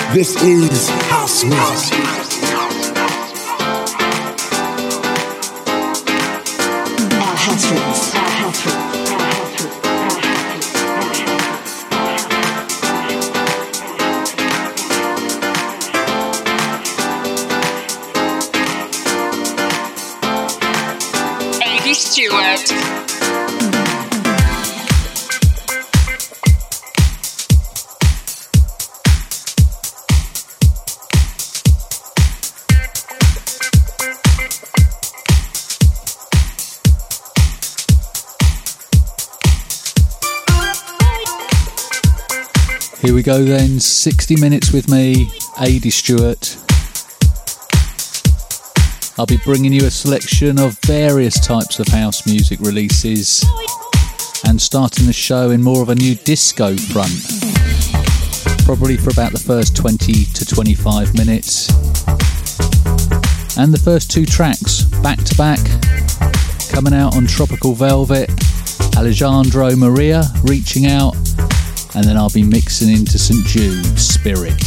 This is house music. Our house roots. Our house roots. Stewart. Here we go then, 60 minutes with me, Adi Stewart. I'll be bringing you a selection of various types of house music releases and starting the show in more of a new disco front. Probably for about the first 20 to 25 minutes. And the first two tracks, back to back, coming out on Tropical Velvet, Alejandro Maria, Reaching Out, and then I'll be mixing into St. Jude, Spirit.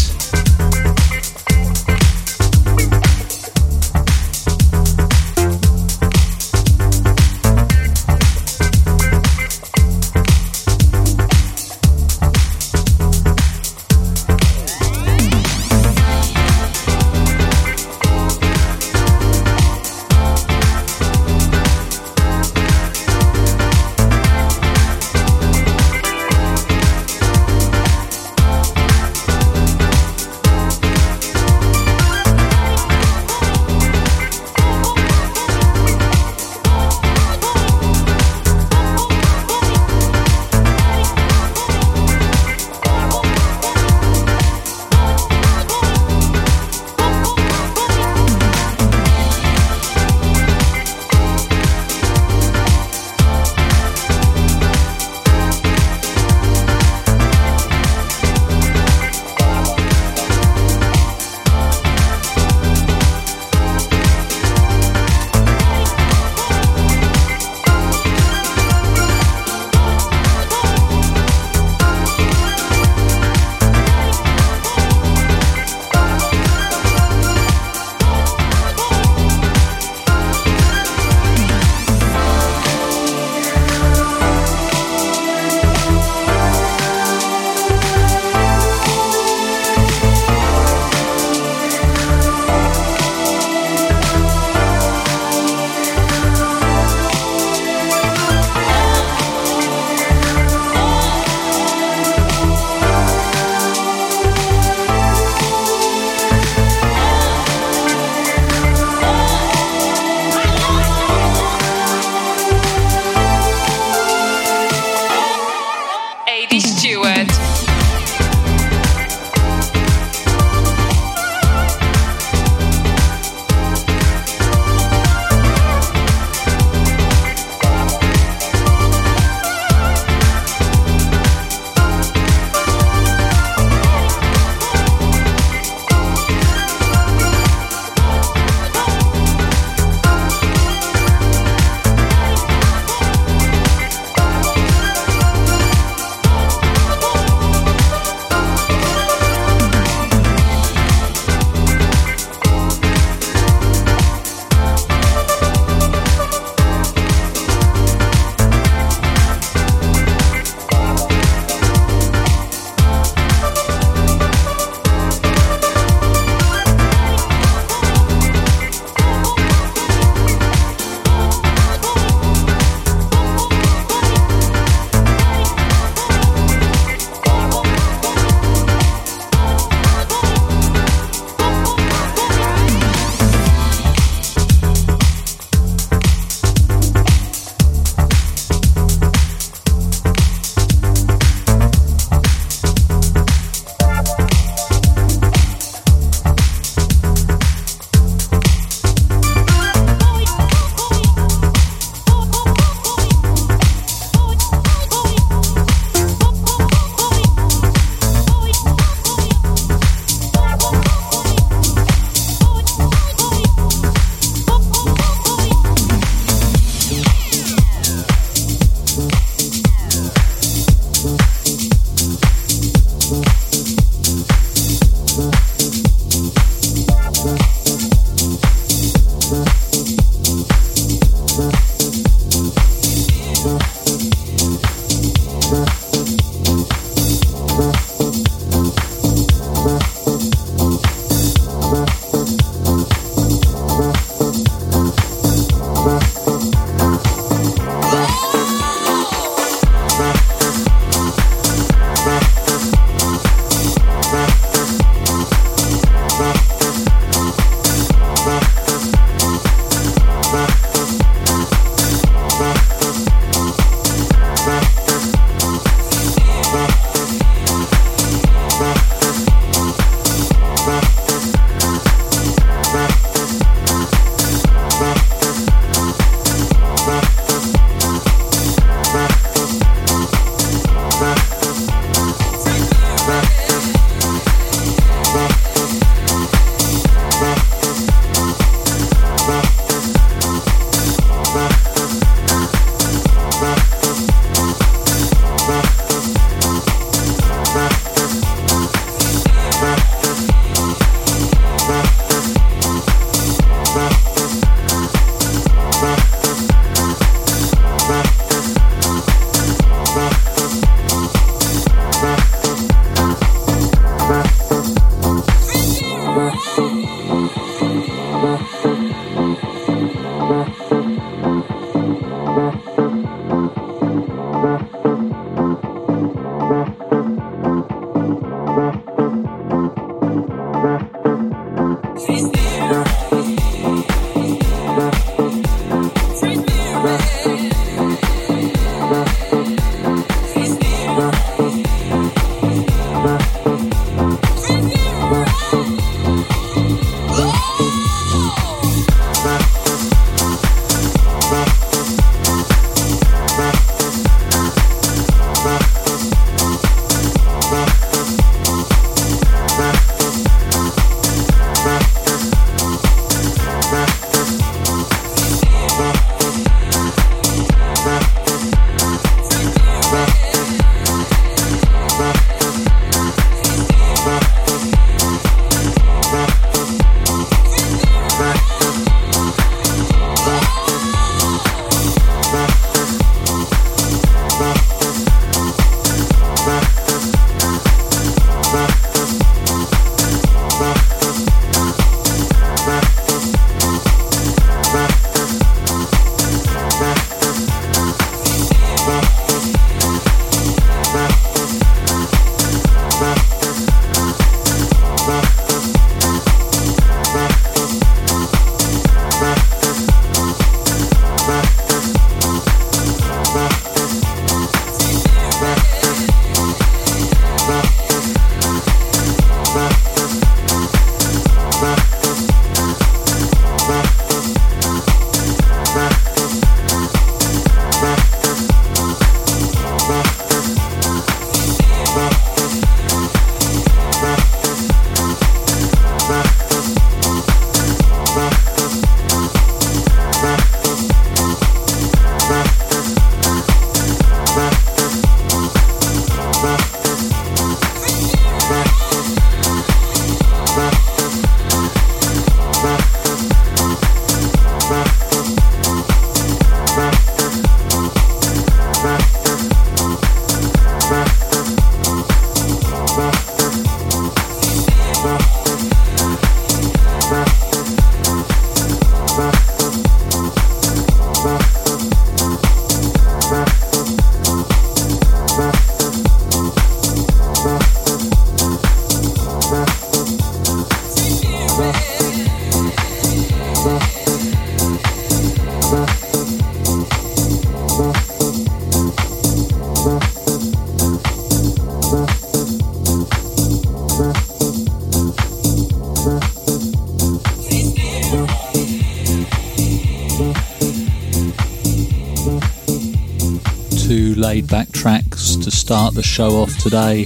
laid-back tracks to start the show off today,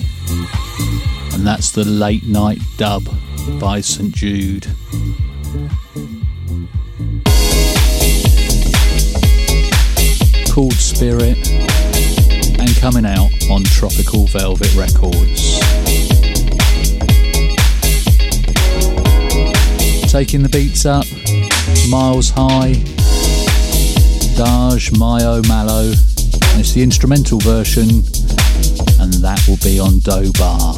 and that's the Late Night Dub by St Jude. Called Spirit, and coming out on Tropical Velvet Records. Taking the beats up, Miles High, Daj Mayo Mallow, and it's the instrumental version, and that will be on Do Bar.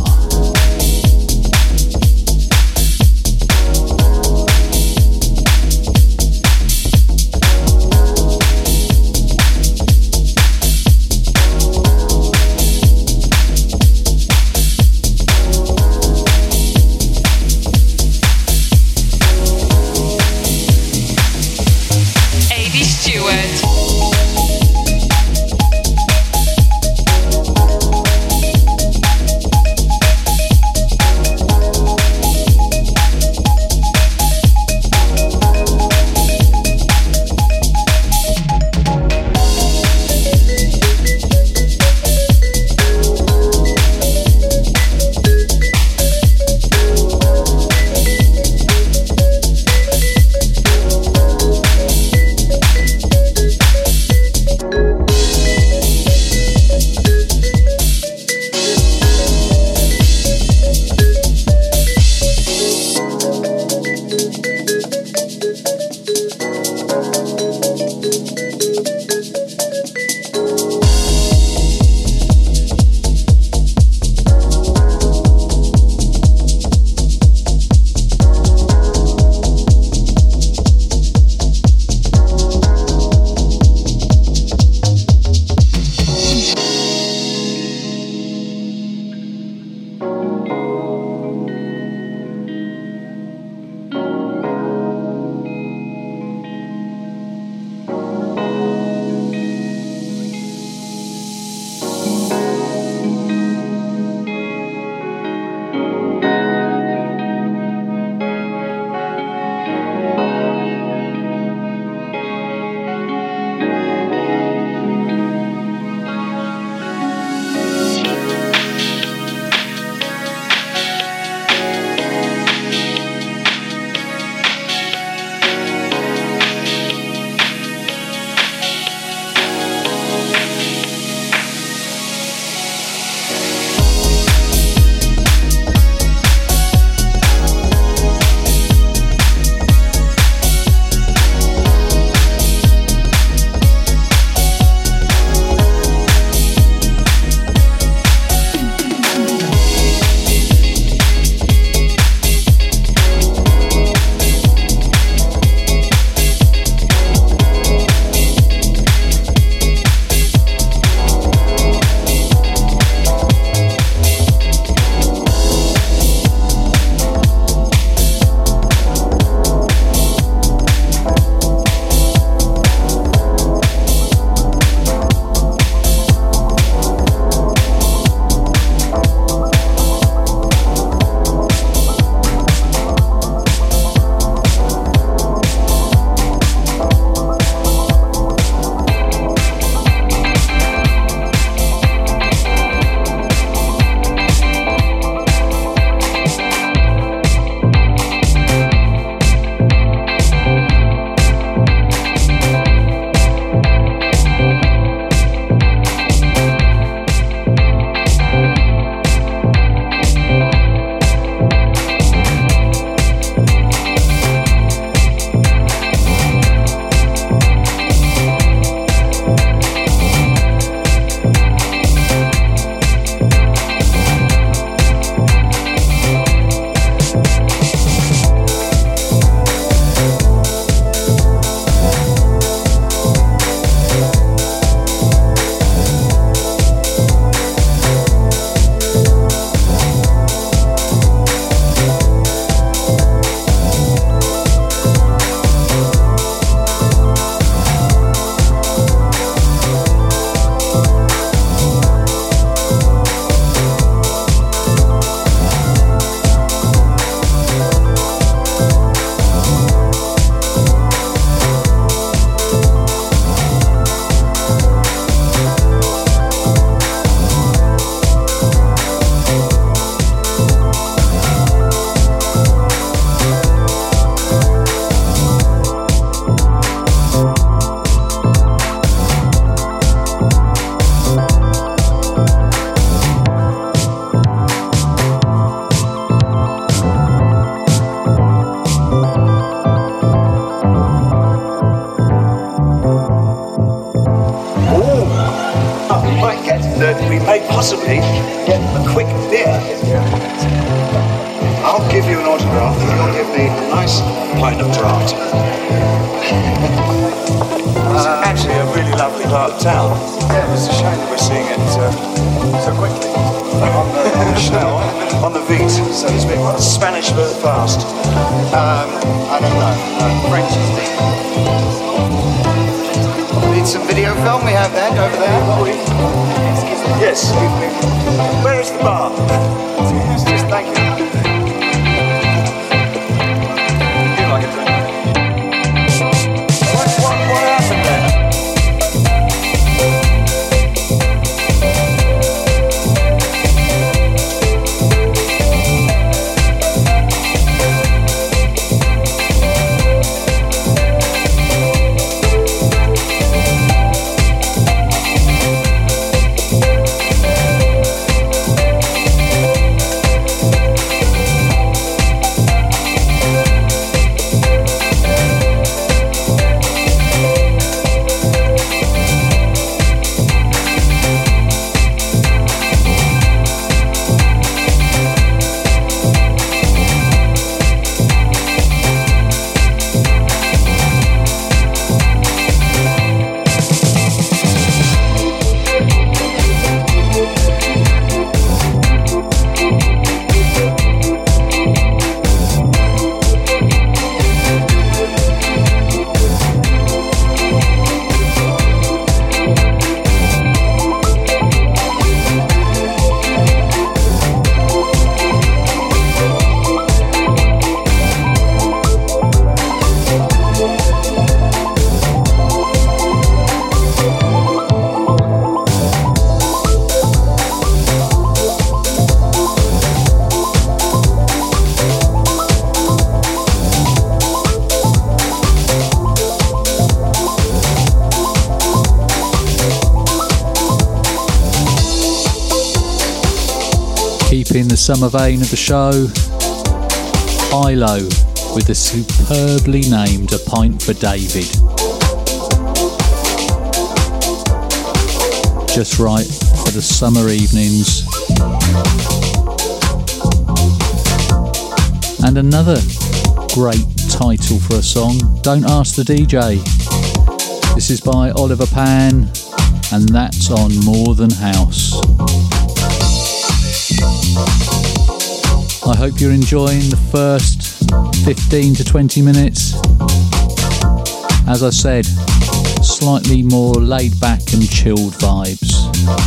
possibly get a quick beer. I'll give you an autograph and you'll give me a nice pint of draft. It's actually a really lovely part of town. Yeah, it's a shame that we're seeing it so quickly. On the Schnell, on the Vite, so to speak. What's Spanish for fast? I don't know. French is the... Need some video film? We have that over there. Yes. Where is the bar? Just thank you. Like a drink. What happened there? In the summer vein of the show, ILO with the superbly named A Pint for David. Just right for the summer evenings. And another great title for a song, Don't Ask the DJ. This is by Oliver Pan, and that's on More Than House. I hope you're enjoying the first 15 to 20 minutes. As I said, slightly more laid back and chilled vibes.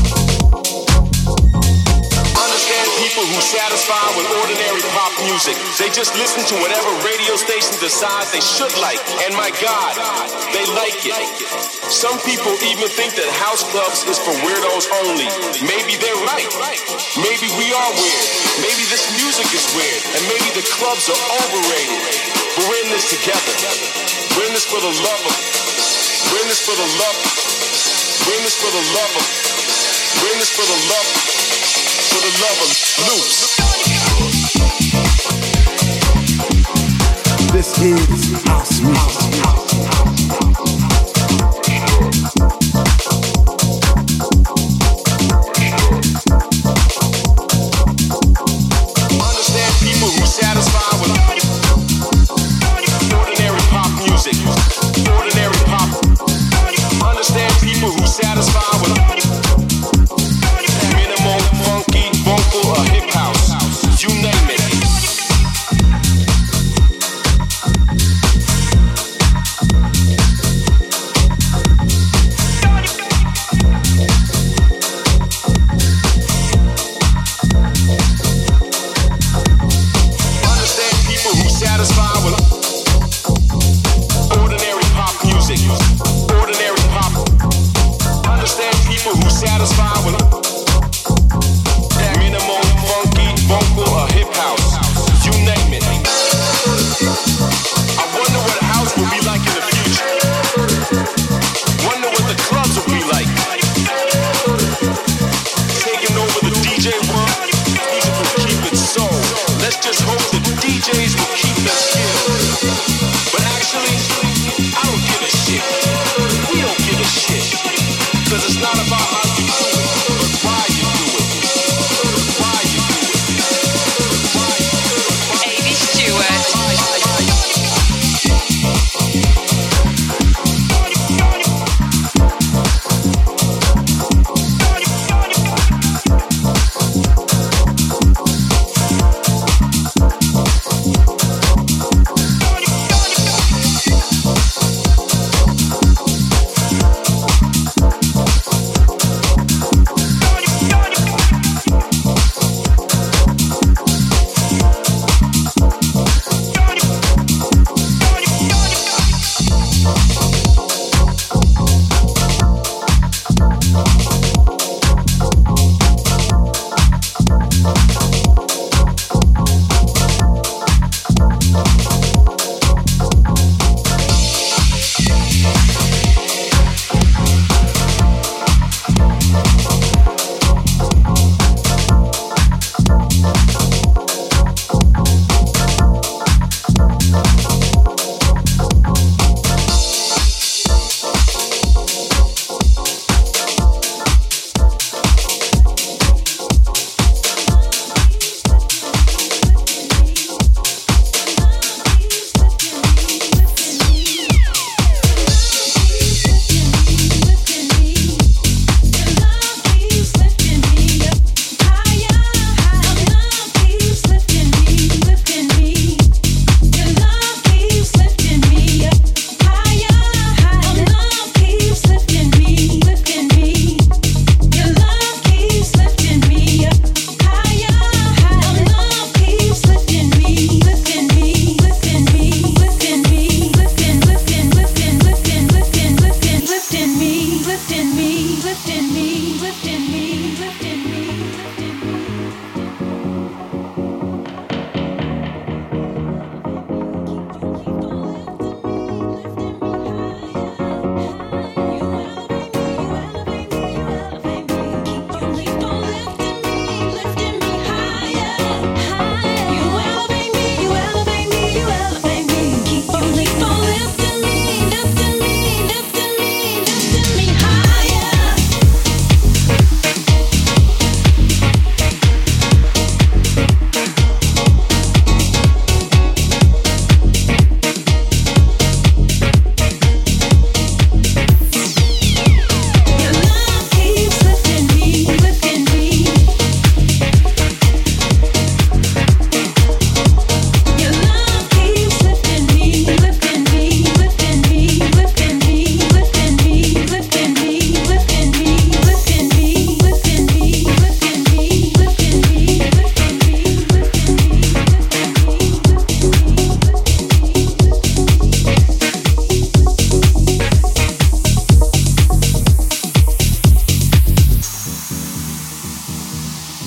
Satisfied with ordinary pop music. They just listen to whatever radio station decides they should like. And my God, they like it. Some people even think that house clubs is for weirdos only. Maybe they're right. Maybe we are weird. Maybe this music is weird. And maybe the clubs are overrated. But we're in this together. We're in this for the love of. We're in this for the love. We're in this for the love of. We're in this for the love. For the love of loose. This is house music. Understand people who satisfy with ordinary pop music. Ordinary pop. Understand people who satisfy with minimal, funky, vocal, or hip house. You name it. Cause it's not about how you do it, but why you do it.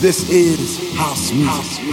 This is house music.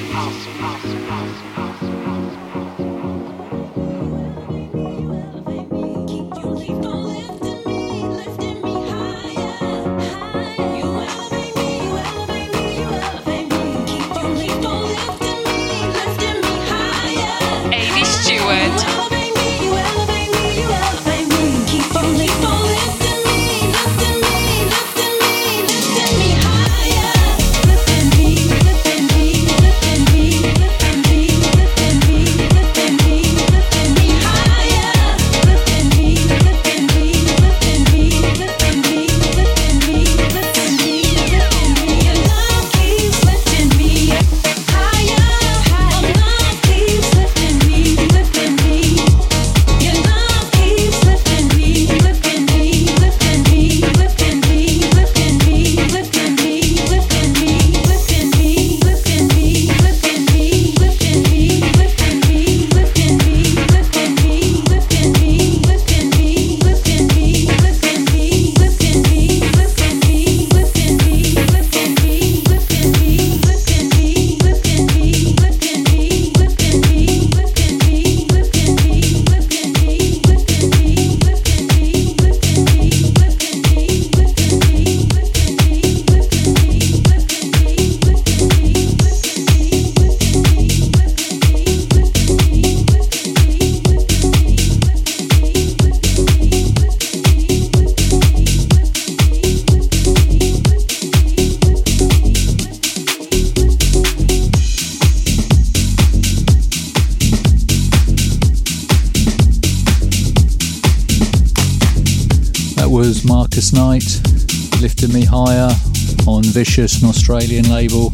Marcus Knight, Lifting Me Higher on Vicious, an Australian label,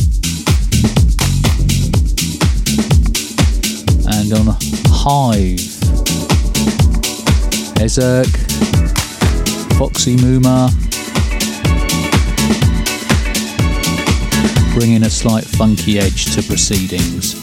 and on Hive, Ezek, Foxy Muma, bringing a slight funky edge to proceedings.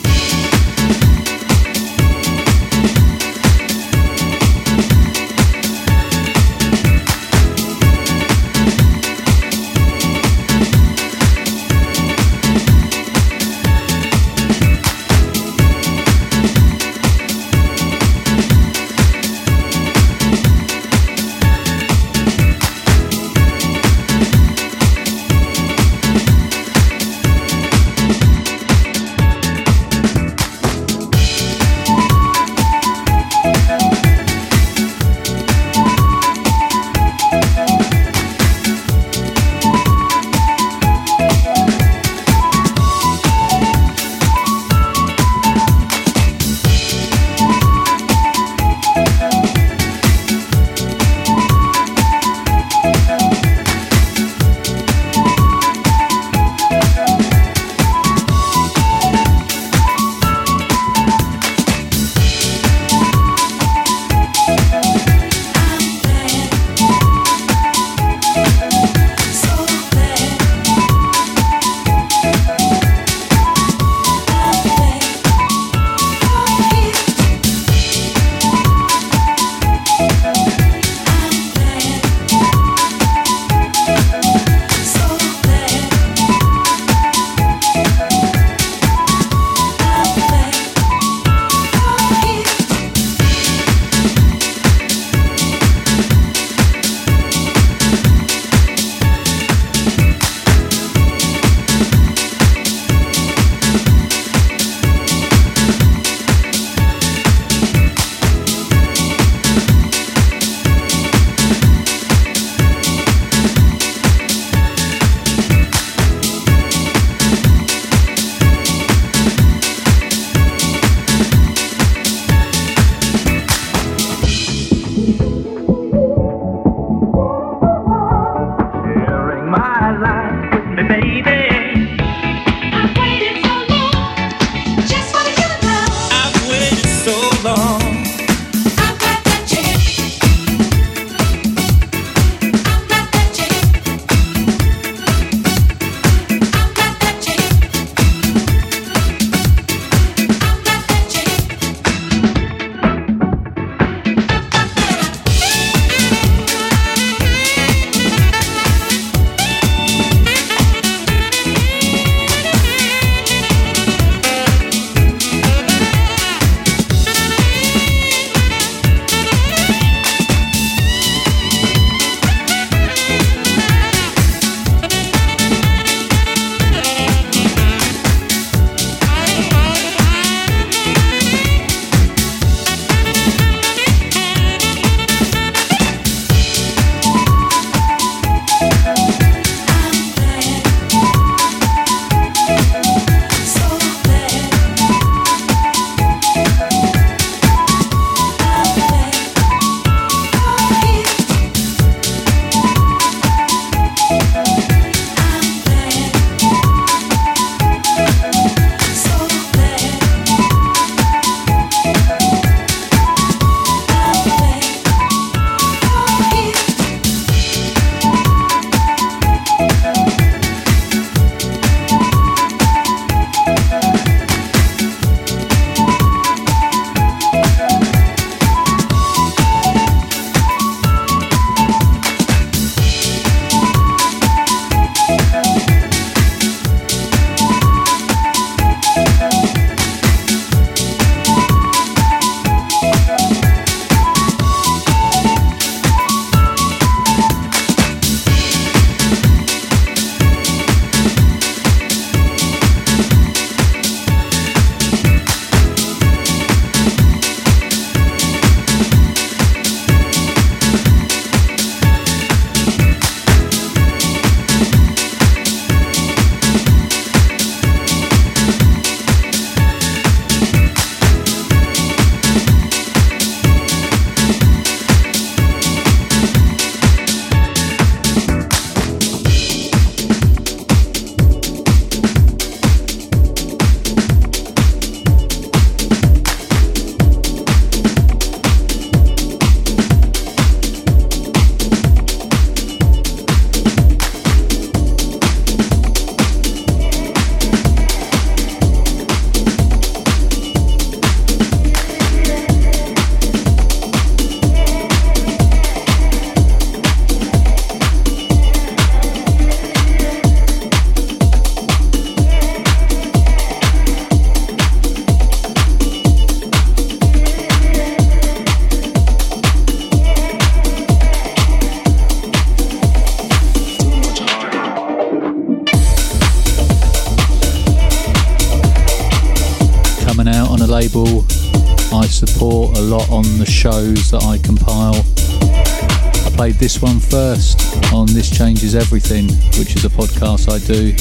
coming out on a label I support a lot on the shows that I compile. I played this one first on This Changes Everything, which is a podcast I do.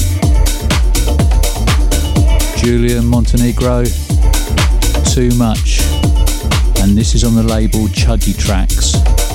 Julian Montenegro, Too Much, and this is on the label Chudgy Tracks.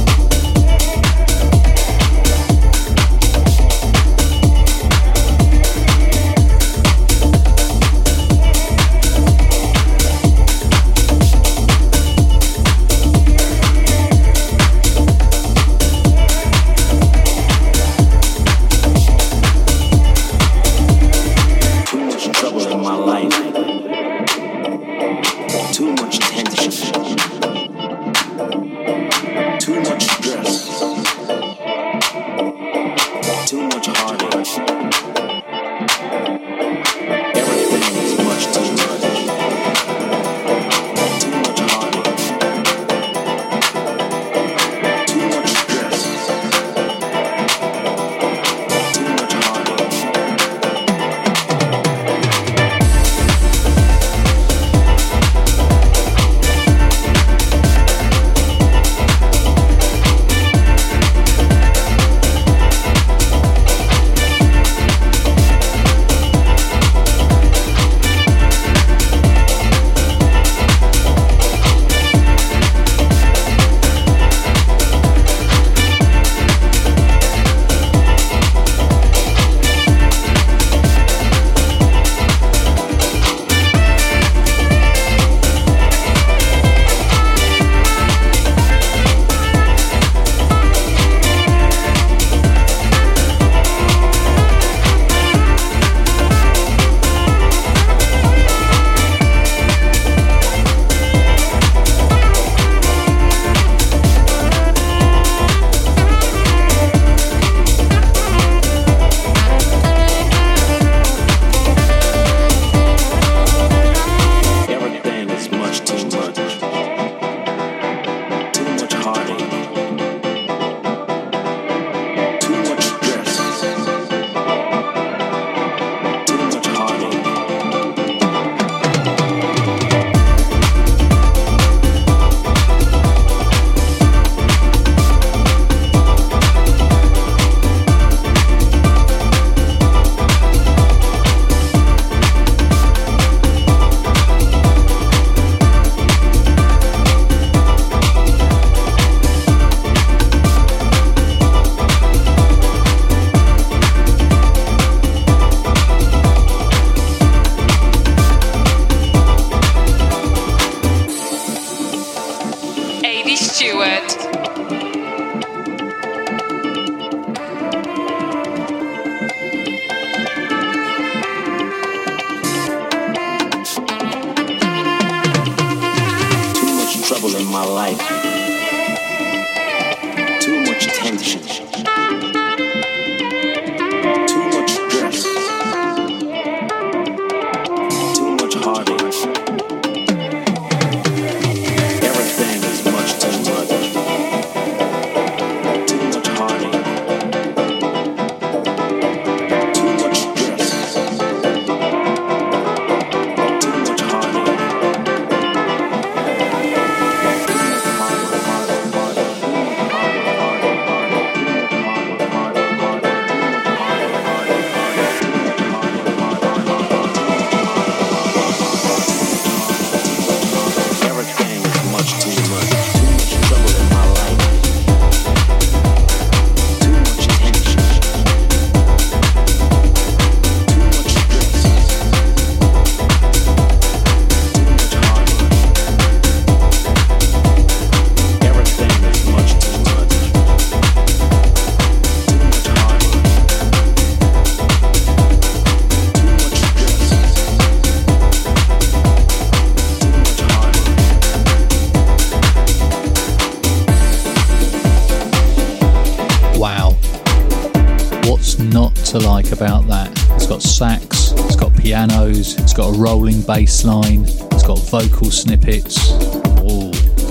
To like about that. It's got sax, it's got pianos, it's got a rolling bass line, it's got vocal snippets. Oh,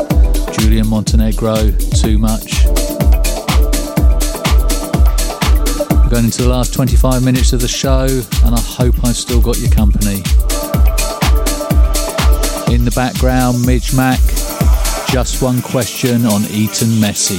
Julian Montenegro, Too Much. We're going into the last 25 minutes of the show, and I hope I've still got your company. In the background, Midge Mac, Just One Question on Eton Messi.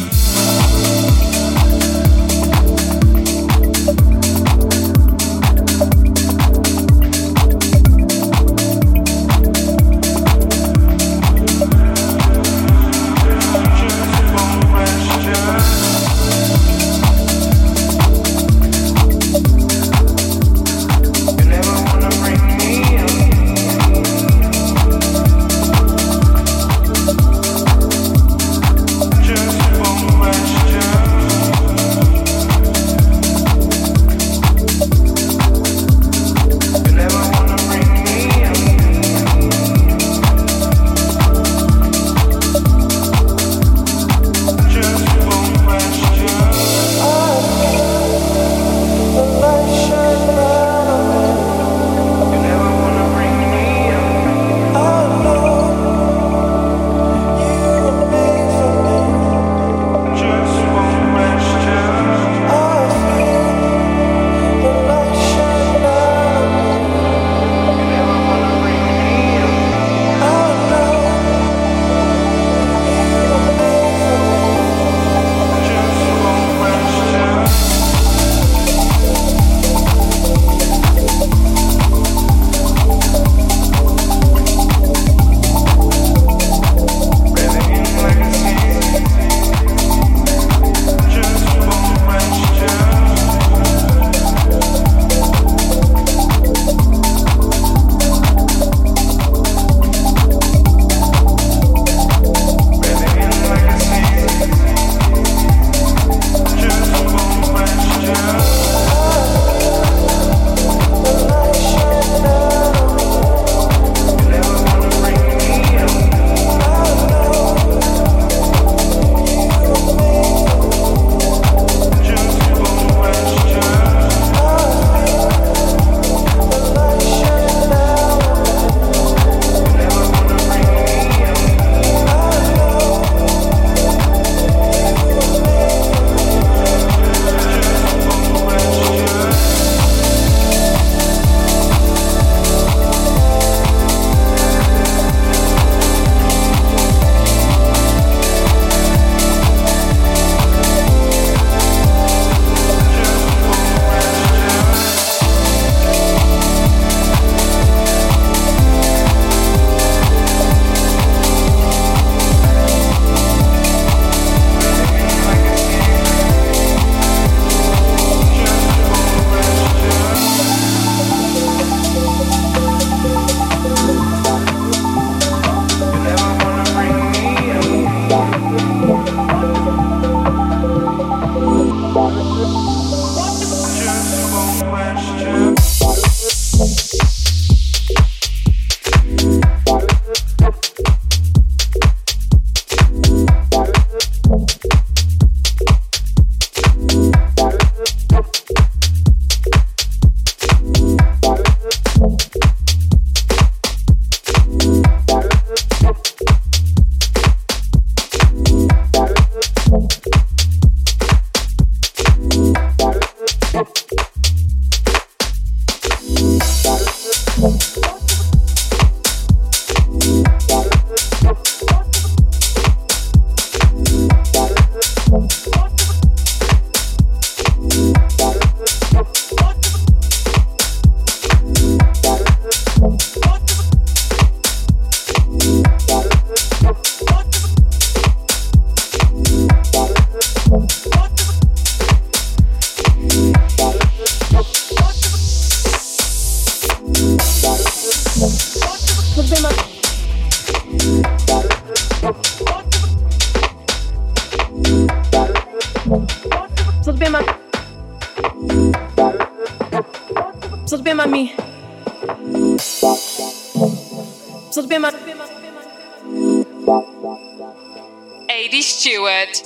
Adi Stewart.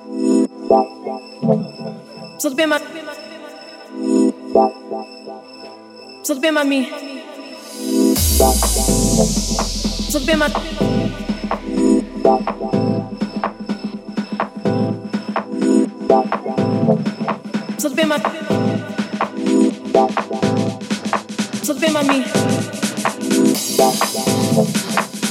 Precisa bem mais. Precisa bem mais mim. Precisa bem mais. Precisa bem mais. Precisa bem mais mim. Precisa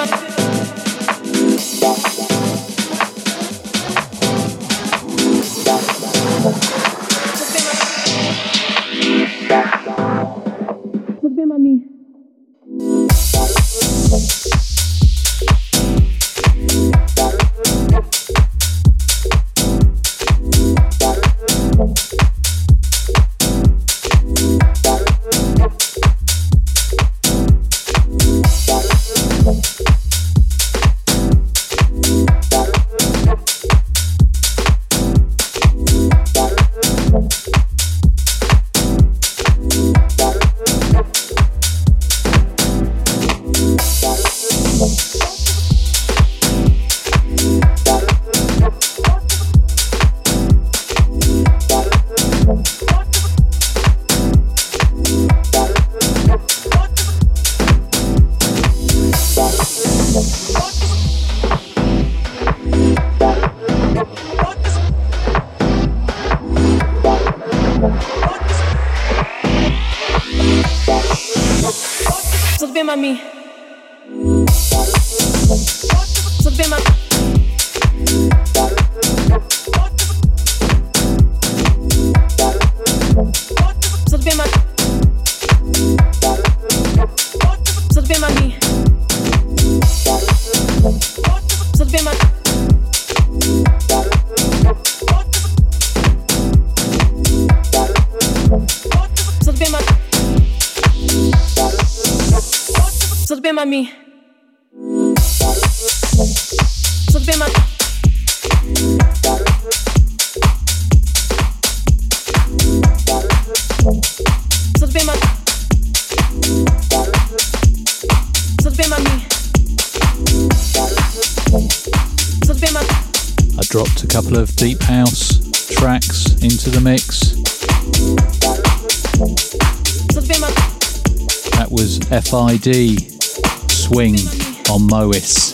Dropped a couple of deep house tracks into the mix. That was FID Swing on Mois.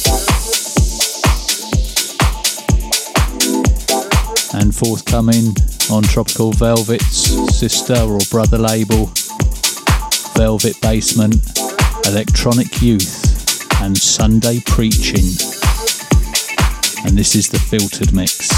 And forthcoming on Tropical Velvet's sister or brother label, Velvet Basement, Electronic Youth and Sunday Preaching. And this is the Filtered Mix.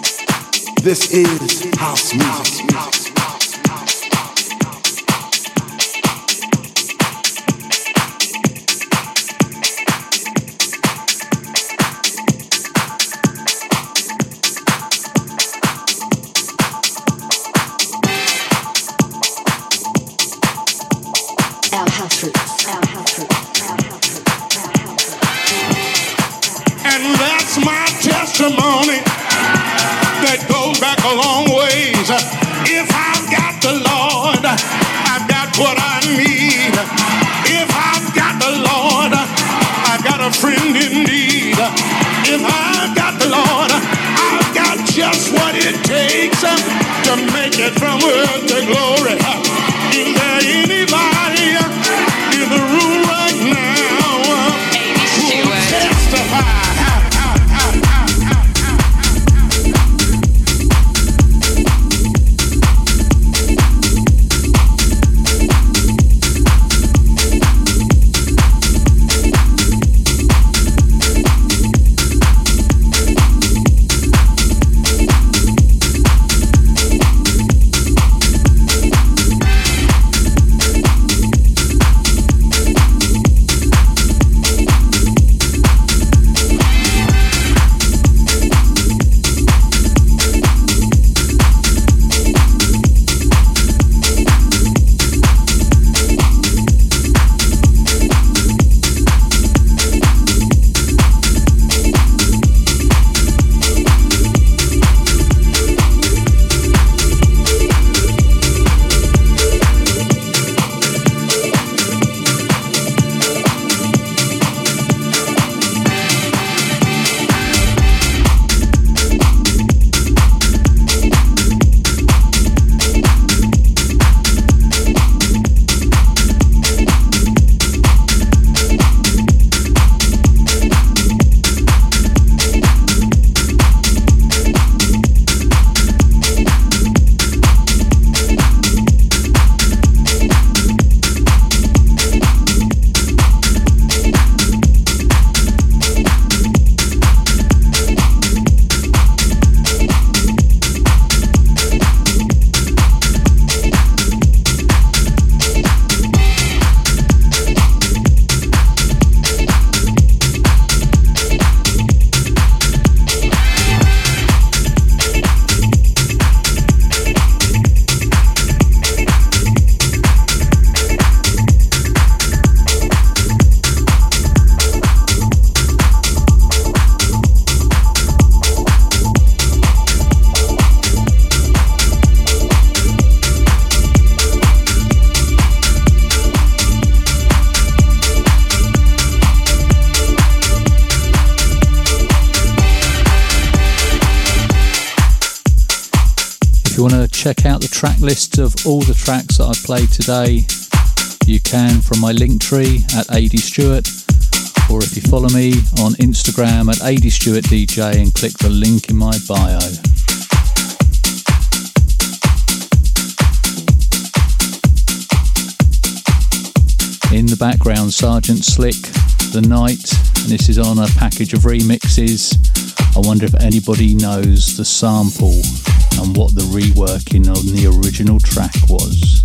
This is house music. And that's my testimony that goes back a long ways. If I've got the Lord, I've got what I need. If I've got the Lord, I've got a friend indeed. If I've got the Lord, I've got just what it takes to make it from earth to glory. Is there anybody in the room right now who will testify? Check out the track list of all the tracks that I've played today. You can from my link tree at AD Stewart, or if you follow me on Instagram at AD Stewart DJ and click the link in my bio. In the background, Sergeant Slick, The Night, and this is on a package of remixes. I wonder if anybody knows the sample and what the reworking on the original track was.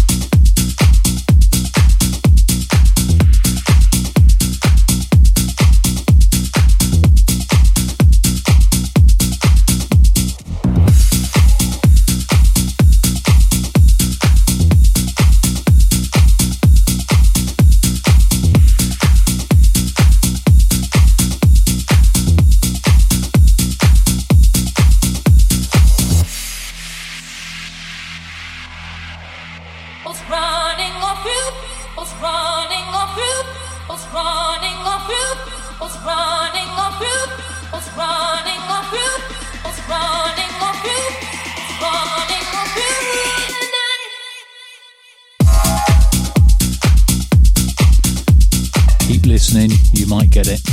Listening, you might get it.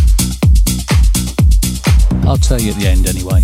I'll tell you at the end anyway.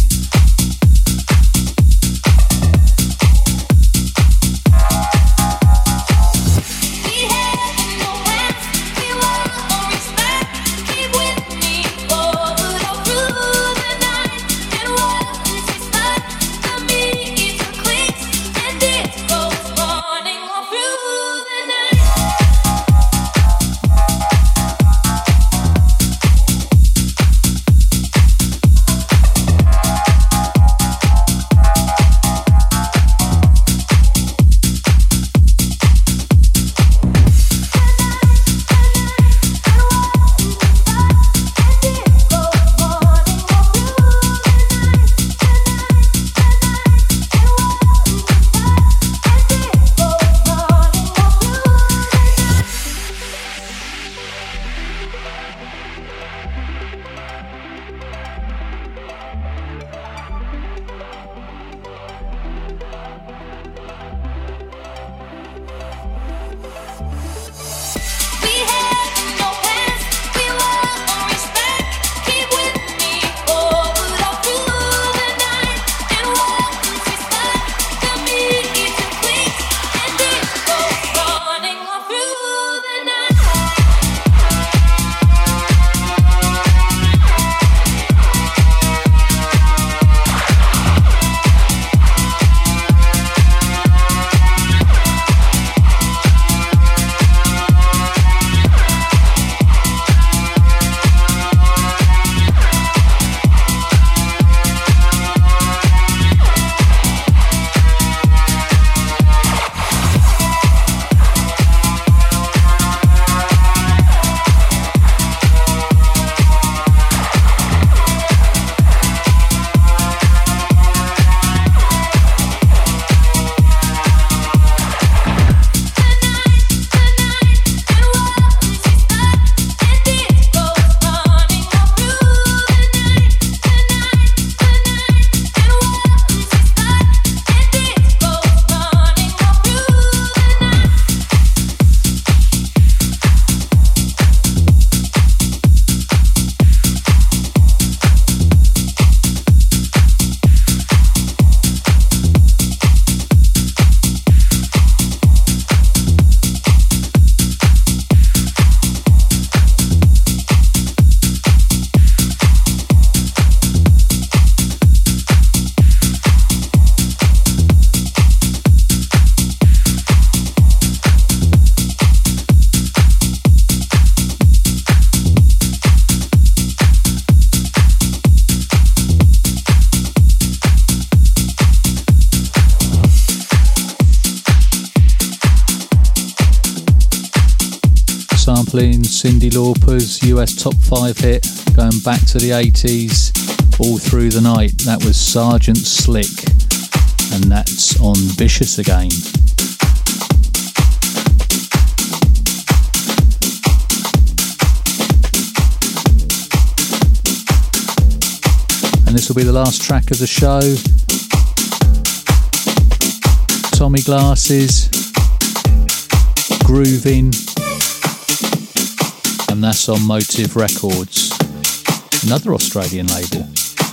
sampling Cyndi Lauper's US Top 5 hit, going back to the 80s, all through the night. That was Sergeant Slick, and that's on Vicious Again. And this will be the last track of the show. Tommy Glasses, Grooving, and that's on Motive Records, another Australian label.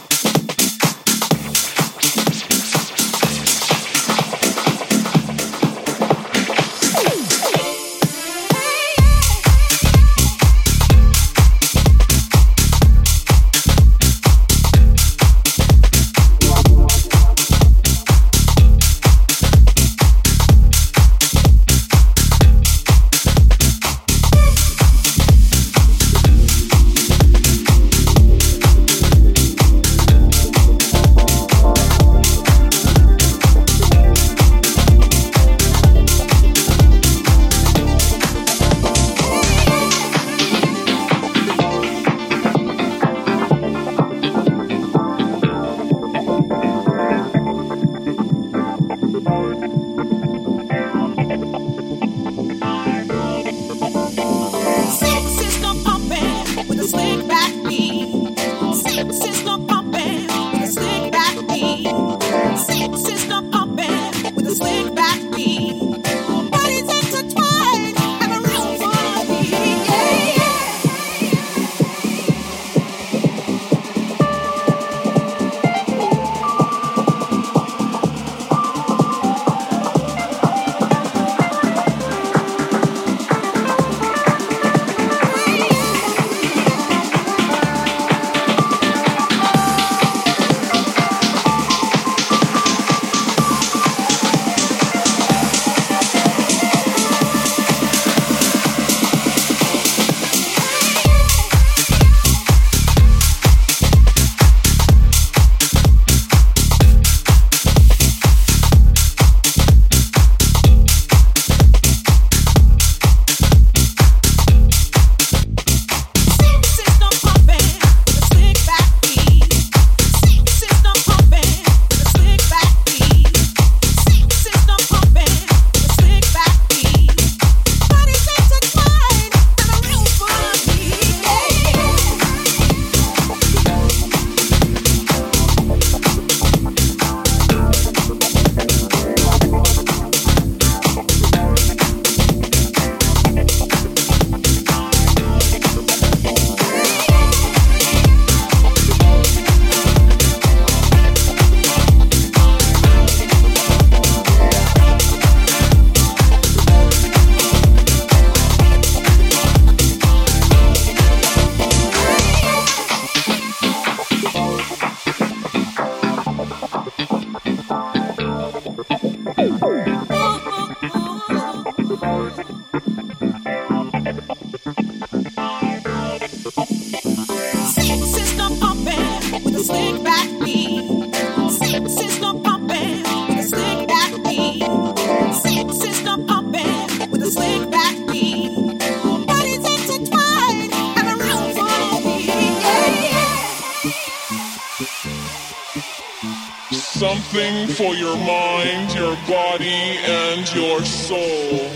Something for your mind, your body, and your soul.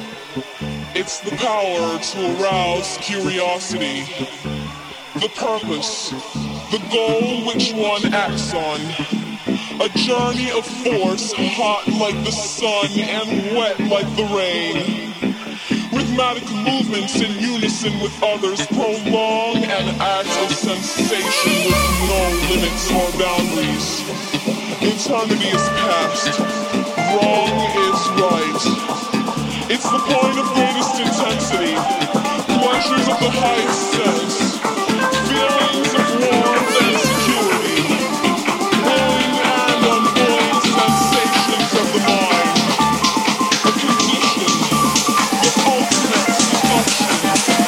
It's the power to arouse curiosity, the purpose, the goal which one acts on. A journey of force, hot like the sun and wet like the rain. Rhythmic movements in unison with others prolong an act of sensation with no limits or boundaries. Eternity is past, wrong is right. It's the point of greatest intensity, pleasures of the highest sense, feelings of warmth and security, willing and unwilling sensations of the mind, a condition, the ultimate seduction.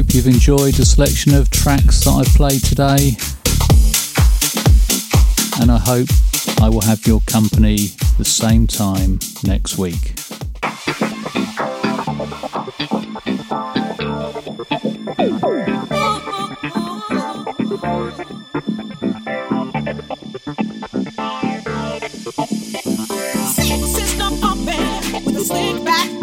hope you've enjoyed the selection of tracks that I've played today, and I hope I will have your company the same time next week. System pumping with a slick back